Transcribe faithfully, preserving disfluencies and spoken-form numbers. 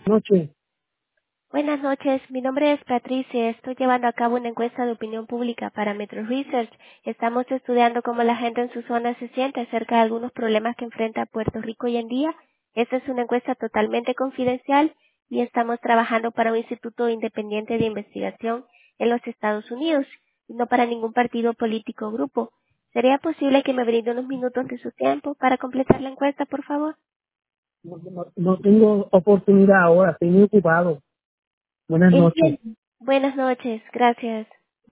Noche. Buenas noches, mi nombre es Patricia. Estoy llevando a cabo una encuesta de opinión pública para Metro Research. Estamos estudiando cómo la gente en su zona se siente acerca de algunos problemas que enfrenta Puerto Rico hoy en día. Esta es una encuesta totalmente confidencial y estamos trabajando para un instituto independiente de investigación en los Estados Unidos y no para ningún partido político o grupo. ¿Sería posible que me brinde unos minutos de su tiempo para completar la encuesta, por favor? No, no- no tengo oportunidad ahora, estoy muy ocupado. Buenas noches. Entiendo. Buenas noches, gracias.